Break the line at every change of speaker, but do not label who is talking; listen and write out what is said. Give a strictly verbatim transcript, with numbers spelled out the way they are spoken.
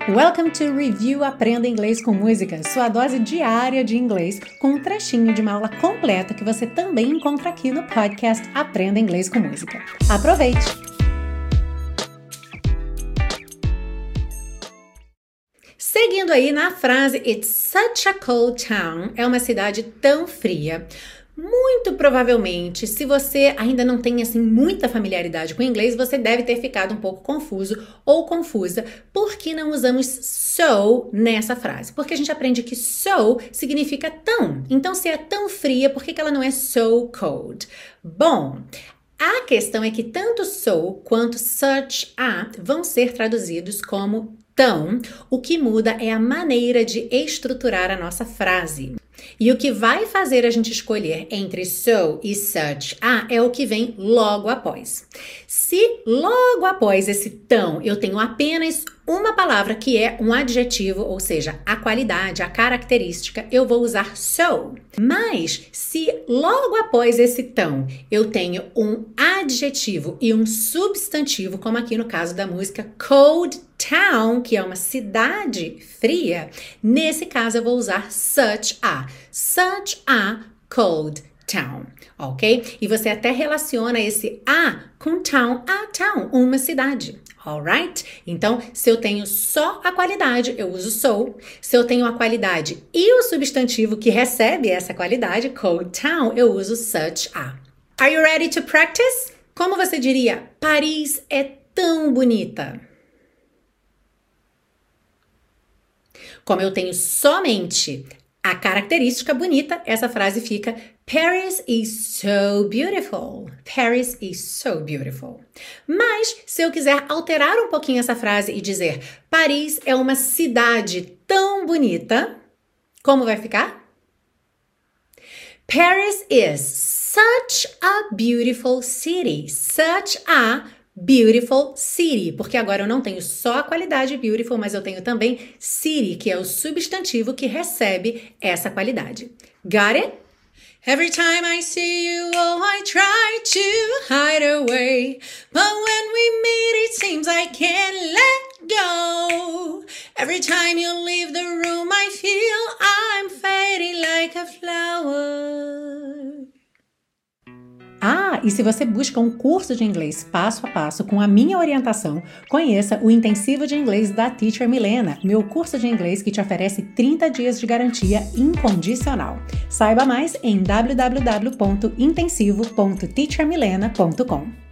Welcome to Review Aprenda Inglês com Música, sua dose diária de inglês com um trechinho de uma aula completa que você também encontra aqui no podcast Aprenda Inglês com Música. Aproveite! Seguindo aí na frase It's such a cold town, é uma cidade tão fria. Muito provavelmente, se você ainda não tem assim muita familiaridade com o inglês, você deve ter ficado um pouco confuso ou confusa porque não usamos so nessa frase. Porque a gente aprende que so significa tão. Então, se é tão fria, por que ela não é so cold? Bom, a questão é que tanto so quanto such a vão ser traduzidos como tão. O que muda é a maneira de estruturar a nossa frase. E o que vai fazer a gente escolher entre so e such a é o que vem logo após. Se logo após esse tão eu tenho apenas uma palavra que é um adjetivo, ou seja, a qualidade, a característica, eu vou usar so. Mas se logo após esse tão eu tenho um adjetivo e um substantivo, como aqui no caso da música Cold Town, que é uma cidade fria, nesse caso eu vou usar such a. Such a cold town, ok? E você até relaciona esse a com town, a town, uma cidade, alright? Então, se eu tenho só a qualidade, eu uso so. Se eu tenho a qualidade e o substantivo que recebe essa qualidade, cold town, eu uso such a. Are you ready to practice? Como você diria, Paris é tão bonita. Como eu tenho somente a característica bonita, essa frase fica Paris is so beautiful. Paris is so beautiful. Mas, se eu quiser alterar um pouquinho essa frase e dizer Paris é uma cidade tão bonita, como vai ficar? Paris is such a beautiful city. Such a beautiful city, porque agora eu não tenho só a qualidade beautiful, mas eu tenho também city, que é o substantivo que recebe essa qualidade. Got it? Every time I see you, oh, I try to hide away, but when we meet, it seems I can't let go. Every time you leave the room, I feel I'm fading like a flower. Ah, e se você busca um curso de inglês passo a passo com a minha orientação, conheça o Intensivo de Inglês da Teacher Milena, meu curso de inglês que te oferece trinta dias de garantia incondicional. Saiba mais em w w w ponto intensivo ponto teacher milena ponto com.